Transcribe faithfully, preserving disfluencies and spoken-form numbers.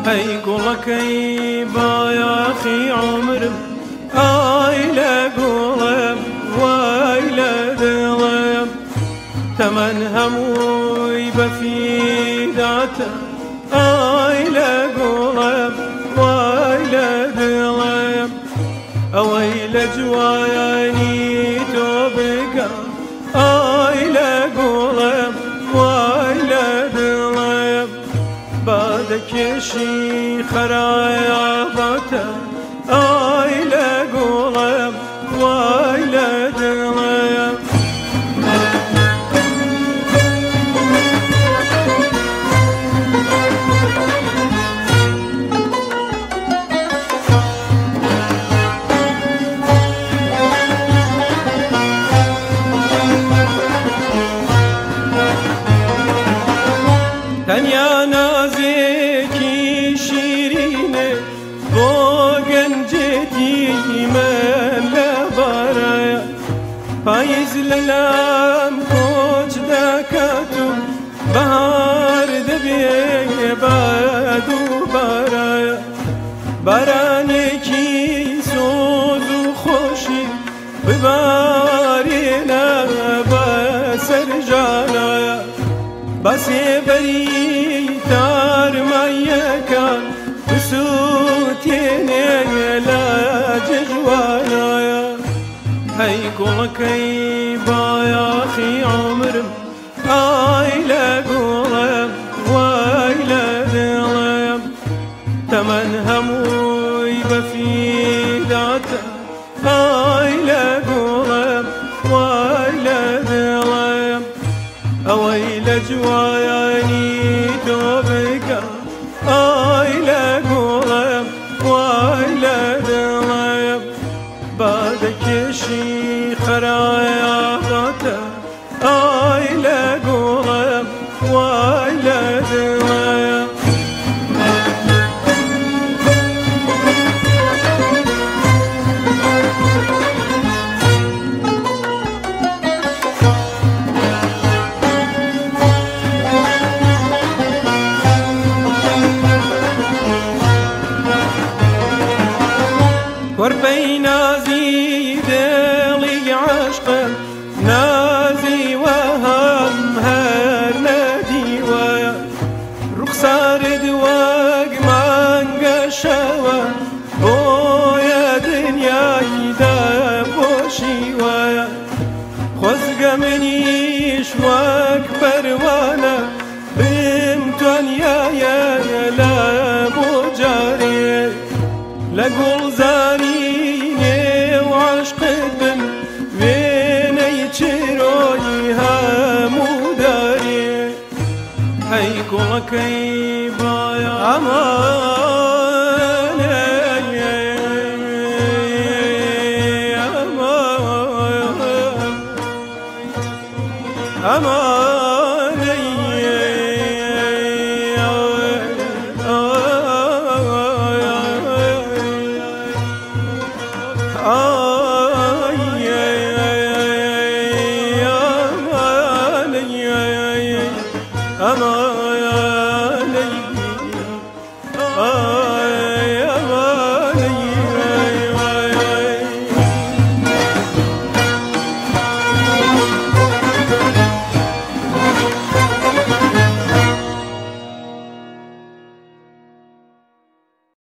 هەی گوڵەکەی بایاخی عمرم ئای لە گوڵم وای لە دڵم تەمەن هەمووی بەفیداتە ئای لە گوڵم وای لە دڵم ئەوەی لە جوایانی تۆ بگە ئای لە گوڵم وای لە دڵم بادەکێشی خەرایاباتە ئای لە گوڵم وای لە دڵم تەنیا نازێکی شیرینێ بۆ گەنجێتی من لەبارەیە پاییز لەلام کۆچ دەکات و بەهار دەبێ بەدووبارەیە بارانێکی سۆز و خۆشی ببارێنە بەسەر ژانایە بەسێبەری تارمایەکان بسووتێنێ لە جژوانایە هەی گوڵەکەی بایاخی عمرم ئای لە گوڵم وای لە دڵم تەمەن هەمووی بەفیداتە ئای لە گوڵم وای لە دڵم ئەوەی لە جوایانی تۆ بگە ئای لە گوڵم وای لە دڵم بادەکێشی خەرایاباتە ئای لە گوڵم وای لە دڵم وەرپەی نازی دڵی عاشقم نازی وەهەم هەر نەدیوە ڕوخسارت وەک مانگە شەوە بۆیە دنیای دەپۆشیوە خۆزگە منیش وەک پەروانە بمتوانیایە لە بۆ جارێ لە گوڵزار